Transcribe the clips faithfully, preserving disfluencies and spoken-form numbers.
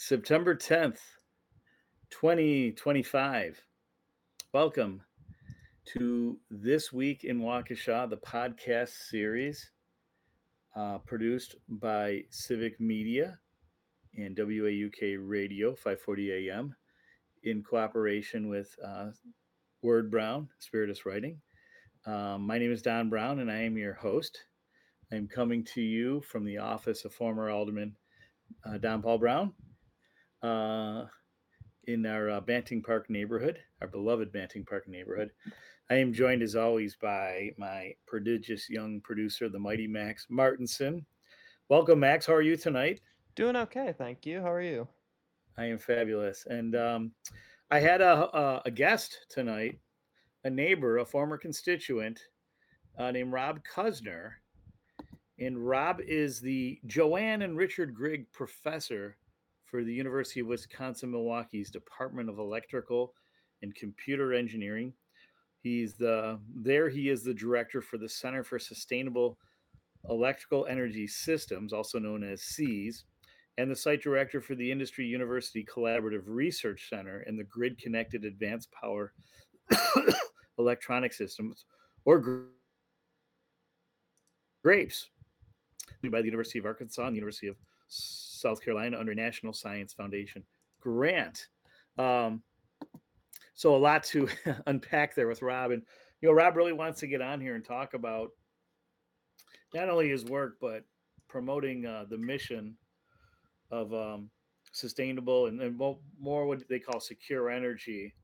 September tenth, twenty twenty-five. Welcome to This Week in Waukesha, the podcast series uh, produced by Civic Media and W A U K Radio, five forty A M, in cooperation with uh, Word Brown, Spiritus Writing. Um, my name is Don Brown, and I am your host. I'm coming to you from the office of former Alderman uh, Don Paul Brown. Uh, in our uh, Banting Park neighborhood, our beloved Banting Park neighborhood. I am joined as always by my prodigious young producer, the mighty Max Martinson. Welcome, Max. How are you tonight? Doing okay, thank you. How are you? I am fabulous. And um, I had a, a, a guest tonight, a neighbor, a former constituent uh, named Rob Kusner. And Rob is the Joanne and Richard Grigg Professor for the University of Wisconsin Milwaukee's Department of Electrical and Computer Engineering. He's the there he is the director for the Center for Sustainable Electrical Energy Systems, also known as SEAS, and the site director for the Industry University Collaborative Research Center and the Grid Connected Advanced Power Electronic Systems, or GRAPES, by the University of Arkansas and the University of South Carolina under National Science Foundation grant. Um, so a lot to unpack there with Rob, and you know, Rob really wants to get on here and talk about not only his work but promoting uh, the mission of um, sustainable and, and more what they call secure energy,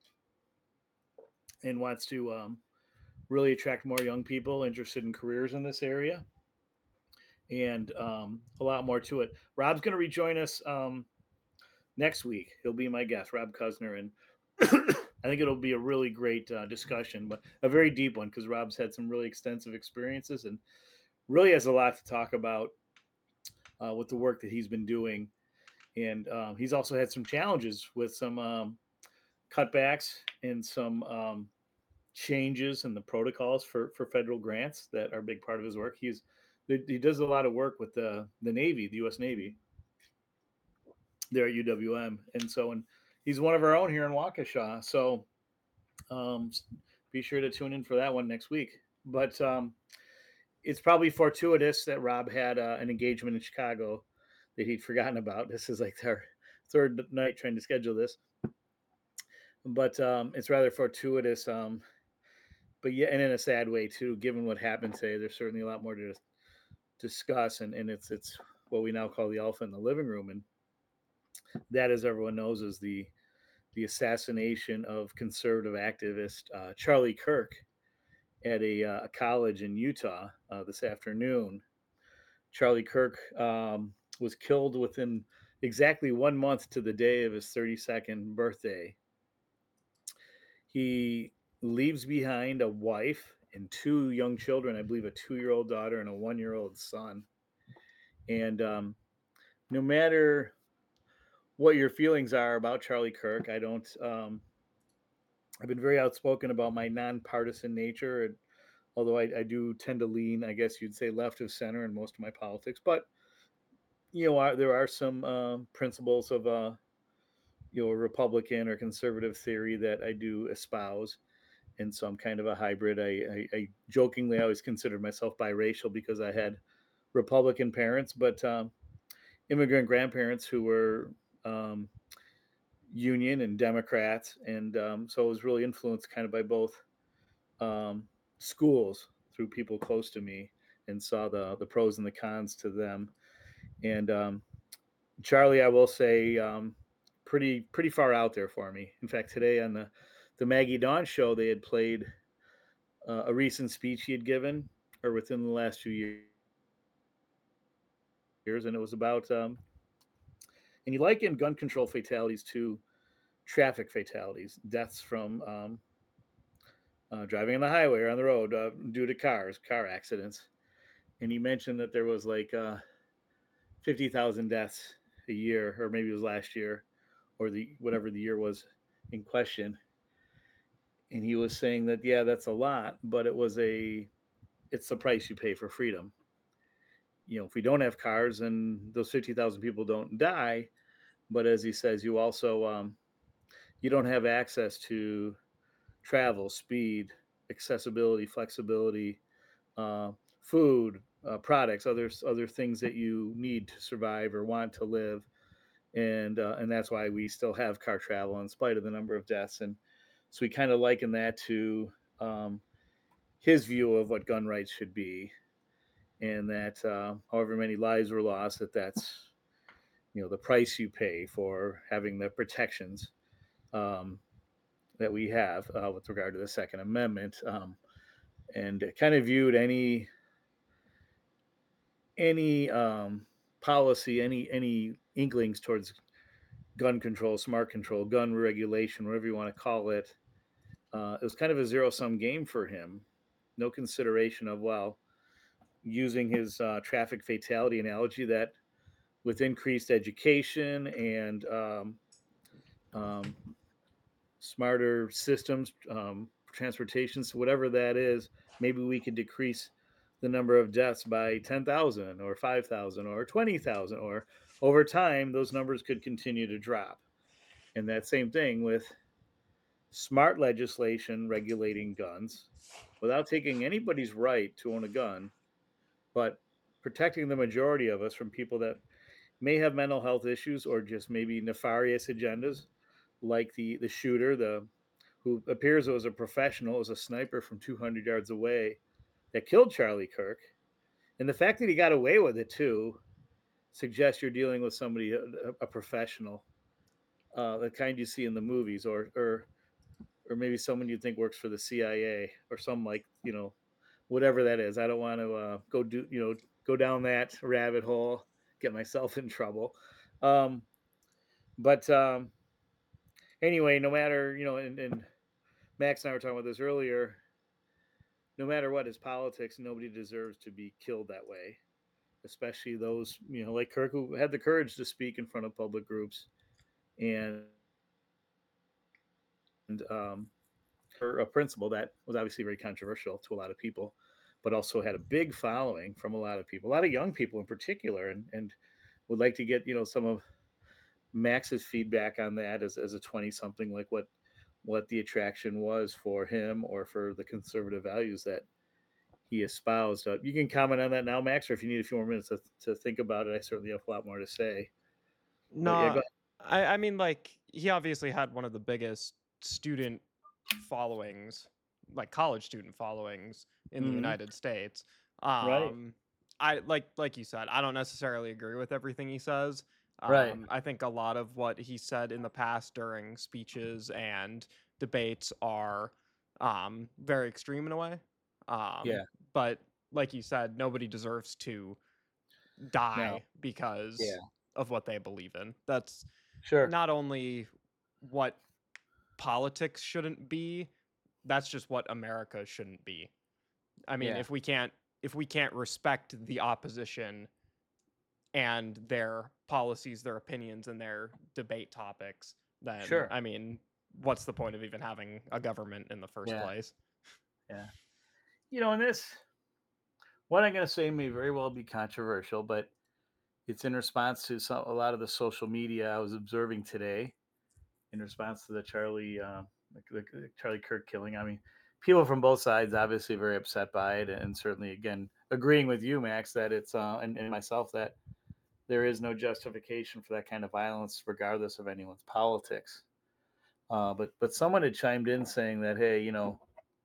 and wants to um, really attract more young people interested in careers in this area, and um, a lot more to it. Rob's going to rejoin us um, next week. He'll be my guest, Rob Kusner, and I think it'll be a really great uh, discussion, but a very deep one because Rob's had some really extensive experiences and really has a lot to talk about uh, with the work that he's been doing. And um, he's also had some challenges with some um, cutbacks and some um, changes in the protocols for, for federal grants that are a big part of his work. He's he does a lot of work with the the Navy, the U S Navy, there at U W M, and so and he's one of our own here in Waukesha. So um, be sure to tune in for that one next week. But um, it's probably fortuitous that Rob had uh, an engagement in Chicago that he'd forgotten about. This is like our third night trying to schedule this, but um, it's rather fortuitous. Um, but yeah, and in a sad way too, given what happened today. There's certainly a lot more to discuss, and, and it's it's what we now call the elephant in the living room, and that, as everyone knows, is the the assassination of conservative activist uh, Charlie Kirk at a, uh, a college in Utah uh, this afternoon. Charlie Kirk um, was killed within exactly one month to the day of his thirty-second birthday. He leaves behind a wife and two young children, I believe a two year old daughter and a one year old son. And um, no matter what your feelings are about Charlie Kirk, I don't. Um, I've been very outspoken about my nonpartisan nature, although I, I do tend to lean, I guess you'd say, left of center in most of my politics. But you know, I, there are some uh, principles of uh, you know, Republican or conservative theory that I do espouse, and so I'm kind of a hybrid. I, I, I jokingly always considered myself biracial because I had Republican parents, but um, immigrant grandparents who were um, Union and Democrats, and um, so I was really influenced kind of by both um, schools through people close to me, and saw the the pros and the cons to them. And um, Charlie, I will say, um, pretty pretty far out there for me. In fact, today on the the Maggie Dawn show, they had played uh, a recent speech he had given, or within the last few years, and it was about um, and you liken gun control fatalities to traffic fatalities, deaths from um, uh, driving on the highway or on the road uh, due to cars, car accidents. And he mentioned that there was like uh, fifty thousand deaths a year, or maybe it was last year, or the whatever the year was in question. And he was saying that yeah, that's a lot, but it was a it's the price you pay for freedom. You know, if we don't have cars and those fifty thousand people don't die, but as he says, you also um, you don't have access to travel, speed, accessibility, flexibility, uh, food, uh, products, other other things that you need to survive or want to live, and uh, and that's why we still have car travel in spite of the number of deaths. And so we kind of liken that to um, his view of what gun rights should be, and that uh, however many lives were lost, that that's you know the price you pay for having the protections um, that we have uh, with regard to the Second Amendment, um, and kind of viewed any any um, policy, any any inklings towards gun control, smart control, gun regulation, whatever you want to call it. Uh, it was kind of a zero sum game for him. No consideration of, well, using his uh, traffic fatality analogy, that with increased education and um, um, smarter systems, um, transportations, whatever that is, maybe we could decrease the number of deaths by ten thousand or five thousand or twenty thousand, or over time, those numbers could continue to drop. And that same thing with smart legislation regulating guns without taking anybody's right to own a gun, but protecting the majority of us from people that may have mental health issues or just maybe nefarious agendas, like the the shooter, the who appears as a professional, as a sniper from two hundred yards away, that killed Charlie Kirk. And the fact that he got away with it too suggests you're dealing with somebody, a, a professional, uh, the kind you see in the movies, or or or maybe someone you think works for the C I A or some, like, you know, whatever that is. I don't want to uh, go do you know go down that rabbit hole, get myself in trouble. Um, but um, anyway, no matter you know, and, and Max and I were talking about this earlier. No matter what his politics, nobody deserves to be killed that way. Especially those, you know, like Kirk, who had the courage to speak in front of public groups, and um, a principle that was obviously very controversial to a lot of people, but also had a big following from a lot of people, a lot of young people in particular, and and would like to get you know some of Max's feedback on that as as a twenty something, like what what the attraction was for him or for the conservative values that he espoused. Uh, you can comment on that now, Max, or if you need a few more minutes to, to think about it, I certainly have a lot more to say. But yeah, go No, I I mean, like, he obviously had one of the biggest student followings, like college student followings in the ahead. Hmm. United States. Right, Um, I like like you said, I don't necessarily agree with everything he says. right, Um, I think a lot of what he said in the past during speeches and debates are um very extreme in a way. Um, yeah, but like you said, nobody deserves to no, die because yeah, of what they believe in. That's sure, not only what politics shouldn't be, that's just what America shouldn't be. I mean, yeah, if we can't if we can't respect the opposition and their policies, their opinions and their debate topics, then sure, I mean, what's the point of even having a government in the first yeah, place? yeah. You know, and this, what I'm going to say may very well be controversial, but it's in response to some, a lot of the social media I was observing today in response to the Charlie, uh, the, the Charlie Kirk killing. I mean, people from both sides obviously very upset by it, and certainly, again, agreeing with you, Max, that it's uh, and, and myself, that there is no justification for that kind of violence, regardless of anyone's politics. Uh, but but someone had chimed in saying that, hey, you know,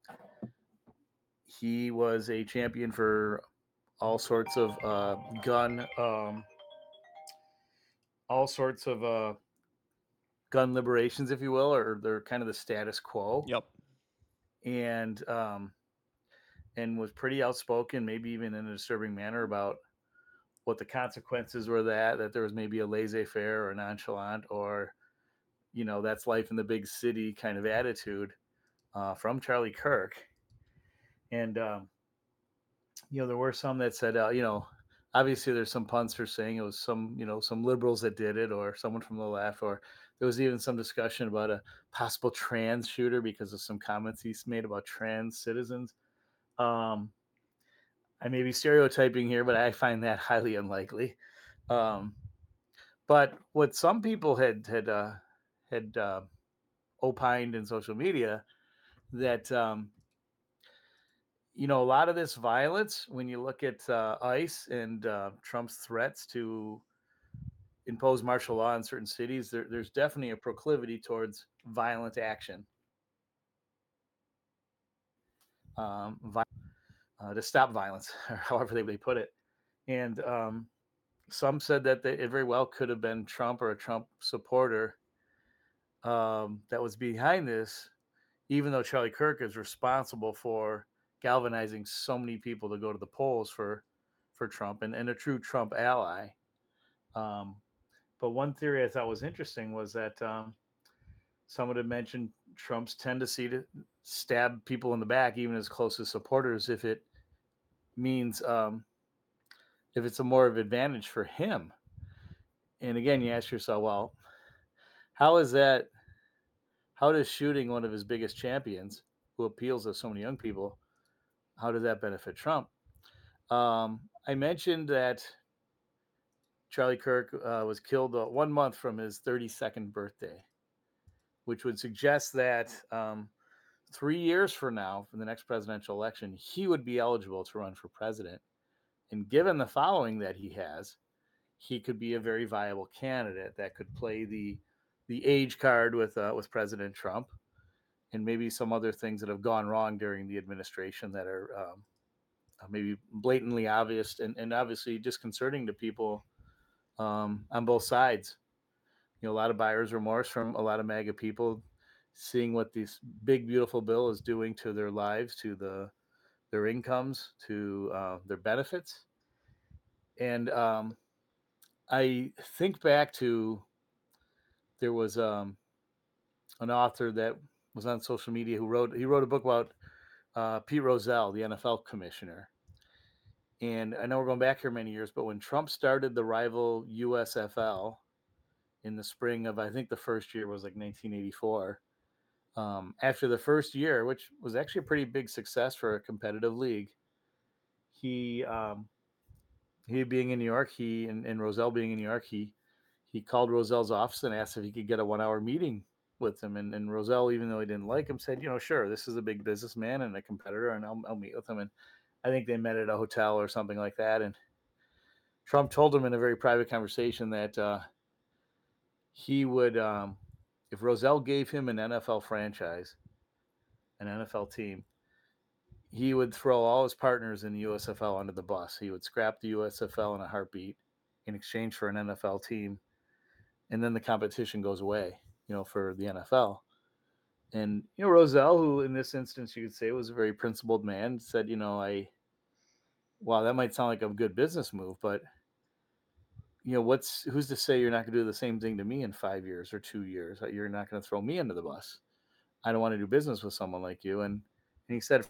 he was a champion for all sorts of uh, gun, um, all sorts of uh, gun liberations, if you will, or they're kind of the status quo, Yep. and um, and was pretty outspoken, maybe even in a disturbing manner, about what the consequences were. That that there was maybe a laissez-faire or nonchalant, or you know, that's life in the big city kind of attitude uh, from Charlie Kirk. And um, you know, there were some that said, uh, you know, obviously there's some punsters saying it was some, you know, some liberals that did it, or someone from the left, or there was even some discussion about a possible trans shooter because of some comments he's made about trans citizens. Um, I may be stereotyping here, but I find that highly unlikely. Um, But what some people had had uh, had uh, opined in social media that um, you know a lot of this violence, when you look at uh, ICE and uh, Trump's threats to impose martial law in certain cities, there, there's definitely a proclivity towards violent action um, vi- uh, to stop violence, or however they, they put it. And um, some said that they, it very well could have been Trump or a Trump supporter um, that was behind this, even though Charlie Kirk is responsible for galvanizing so many people to go to the polls for for Trump and, and a true Trump ally. Um, but one theory I thought was interesting was that um, someone had mentioned Trump's tendency to stab people in the back, even his closest supporters, if it means um, if it's a more of advantage for him. And again, you ask yourself, well, how is that? How does shooting one of his biggest champions, who appeals to so many young people, how does that benefit Trump? Um, I mentioned that Charlie Kirk uh, was killed uh, one month from his thirty-second birthday, which would suggest that um, three years from now, for the next presidential election, he would be eligible to run for president. And given the following that he has, he could be a very viable candidate that could play the the age card with uh, with President Trump, and maybe some other things that have gone wrong during the administration that are um, maybe blatantly obvious and, and obviously disconcerting to people um, on both sides. You know, a lot of buyer's remorse from a lot of MAGA people, seeing what this big beautiful bill is doing to their lives, to the their incomes, to uh, their benefits. And um, I think back to there was um, an author that was on social media who wrote he wrote a book about uh, Pete Rozelle, the N F L commissioner. And I know we're going back here many years, but when Trump started the rival U S F L in the spring of, I think the first year was like nineteen eighty-four. Um, after the first year, which was actually a pretty big success for a competitive league, he um, he being in New York, he and, and Rozelle being in New York, he he called Rozelle's office and asked if he could get a one hour meeting with him. And, and Rozelle, even though he didn't like him, said, you know, sure, this is a big businessman and a competitor, and I'll, I'll meet with him. And I think they met at a hotel or something like that. And Trump told him in a very private conversation that uh, he would, um, if Rozelle gave him an N F L franchise, an N F L team, he would throw all his partners in the U S F L under the bus. He would scrap the U S F L in a heartbeat in exchange for an N F L team, and then the competition goes away, you know, for the N F L. And you know, Rozelle, who in this instance you could say was a very principled man, said, you know, I, wow, that might sound like a good business move, but you know, what's who's to say you're not going to do the same thing to me in five years or two years? You're not going to throw me under the bus. I don't want to do business with someone like you. And and he said,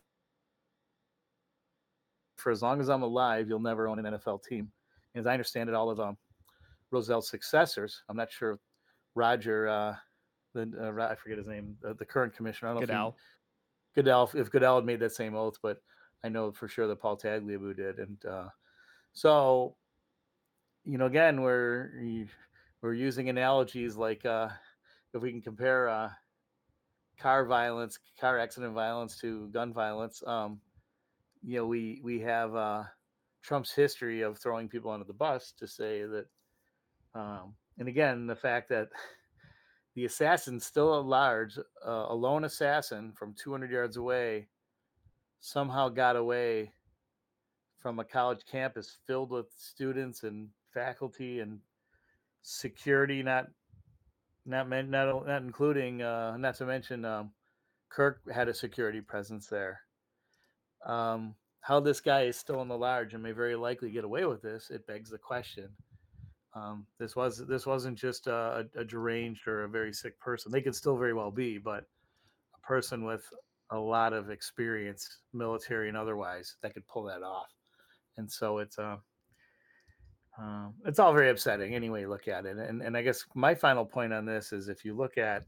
for as long as I'm alive, you'll never own an N F L team. And as I understand it, all of um, Rozelle's successors, I'm not sure Roger, uh, the uh, I forget his name, uh, the current commissioner. I don't know Goodell. if he, Goodell, if Goodell had made that same oath, but I know for sure that Paul Tagliabue did. And uh, so, you know, again, we're we're using analogies like uh, if we can compare uh, car violence, car accident violence to gun violence. Um, you know, we we have uh, Trump's history of throwing people under the bus to say that, um, and again, the fact that the assassin's still at large, uh, a lone assassin from two hundred yards away, somehow got away from a college campus filled with students and faculty and security, not not meant not not including, uh, not to mention um, Kirk had a security presence there. Um, how this guy is still in the large and may very likely get away with this, it begs the question. Um, this was this wasn't just a, a deranged or a very sick person. They could still very well be, but a person with a lot of experience, military and otherwise, that could pull that off. And so it's uh, uh, it's all very upsetting anyway you look at it. And and I guess my final point on this is if you look at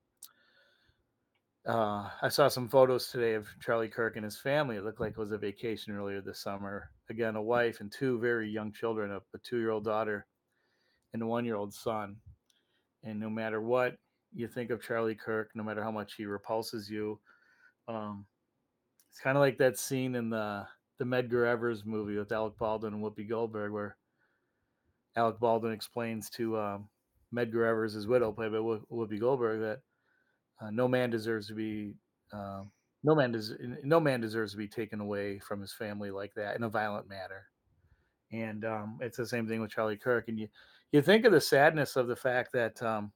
Uh, I saw some photos today of Charlie Kirk and his family. It looked like it was a vacation earlier this summer. Again, a wife and two very young children, a, a two-year-old daughter. and a one-year-old son. And no matter what you think of Charlie Kirk, no matter how much he repulses you, um, it's kind of like that scene in the the Medgar Evers movie with Alec Baldwin and Whoopi Goldberg, where Alec Baldwin explains to um, Medgar Evers' widow, played by Whoopi Goldberg, that uh, no man deserves to be uh, no man des- no man deserves to be taken away from his family like that in a violent manner. And um, it's the same thing with Charlie Kirk. And you you think of the sadness of the fact that um,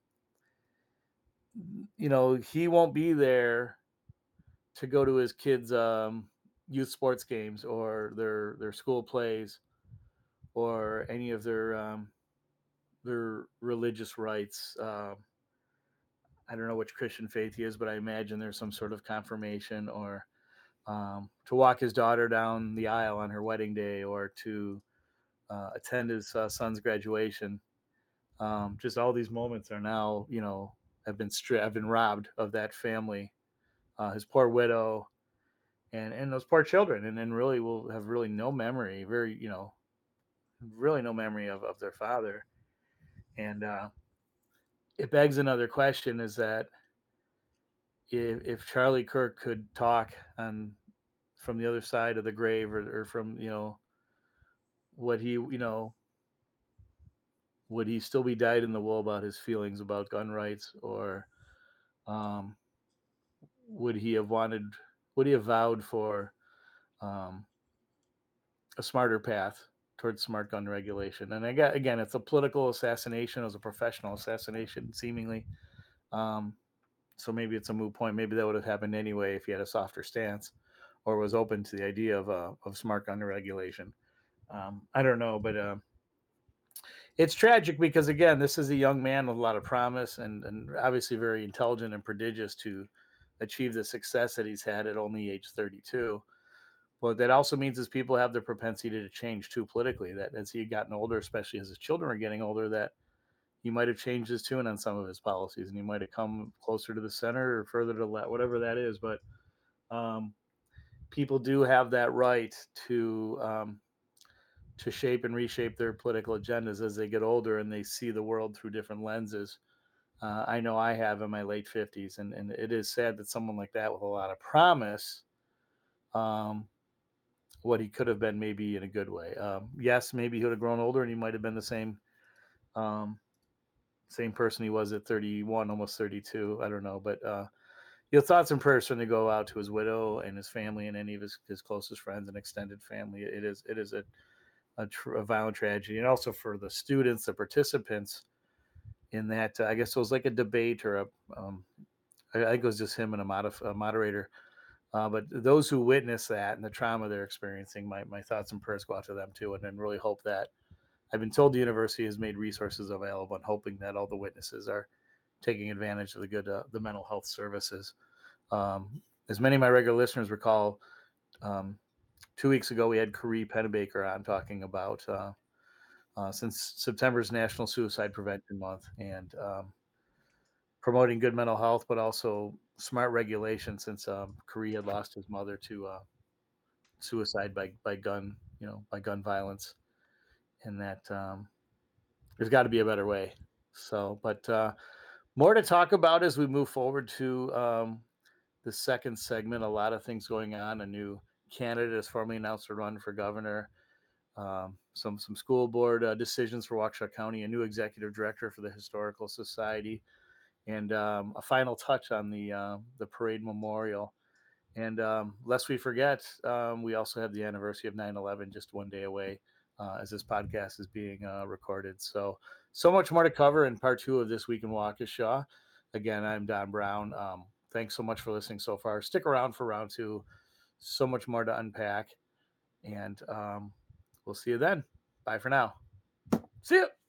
you know he won't be there to go to his kids' um, youth sports games or their their school plays or any of their um, their religious rites. Um, I don't know which Christian faith he is, but I imagine there's some sort of confirmation, or um, to walk his daughter down the aisle on her wedding day, or to uh, attend his uh, son's graduation. Um, just all these moments are now, you know, have been stri- have been robbed of that family. Uh, his poor widow, and and those poor children, and then really will have really no memory, very, you know, really no memory of of their father. And uh, it begs another question: is that if, if Charlie Kirk could talk on from the other side of the grave, or, or from, you know, what he, you know, would he still be dyed in the wool about his feelings about gun rights, or um, would he have wanted, would he have vowed for um, a smarter path towards smart gun regulation? And again, again, it's a political assassination, it was a professional assassination, seemingly. Um, so maybe it's a moot point. Maybe that would have happened anyway if he had a softer stance, or was open to the idea of uh, of smart gun regulation. Um, I don't know, but uh, it's tragic because, again, this is a young man with a lot of promise, and, and obviously very intelligent and prodigious to achieve the success that he's had at only age thirty-two. But that also means as people have the propensity to change too politically, that as he had gotten older, especially as his children are getting older, that he might have changed his tune on some of his policies, and he might have come closer to the center or further to the left, whatever that is. But um, people do have that right to um, to shape and reshape their political agendas as they get older and they see the world through different lenses. Uh, I know I have in my late fifties, and, and it is sad that someone like that with a lot of promise, um, what he could have been, maybe in a good way. Um, yes, maybe he would have grown older and he might have been the same um, same person he was at thirty-one, almost thirty-two. I don't know, but uh, your thoughts and prayers certainly go out to his widow and his family and any of his, his closest friends and extended family. It is it is a a, tr- a violent tragedy, and also for the students, the participants in that. Uh, I guess it was like a debate or a. Um, I think it was just him and a, mod- a moderator. Uh, but those who witness that and the trauma they're experiencing, my, my thoughts and prayers go out to them too, and then really hope that I've been told the university has made resources available, and hoping that all the witnesses are taking advantage of the good uh, the mental health services. Um, as many of my regular listeners recall, um, two weeks ago we had Corey Pennebaker on talking about uh, uh, since September's National Suicide Prevention Month, and um, promoting good mental health, but also smart regulation, since um, Corey had lost his mother to uh, suicide by, by gun, you know, by gun violence, and that um, there's got to be a better way. So, but uh, more to talk about as we move forward to um, the second segment. A lot of things going on. A new candidate has formally announced a run for governor. Um, some some school board uh, decisions for Waukesha County. A new executive director for the Historical Society, and um, a final touch on the uh, the parade memorial. And um, lest we forget, um, we also have the anniversary of nine eleven just one day away, uh, as this podcast is being uh, recorded. So, so much more to cover in part two of This Week in Waukesha. Again, I'm Don Brown. Um, thanks so much for listening so far. Stick around for round two. So much more to unpack. And um, we'll see you then. Bye for now. See ya.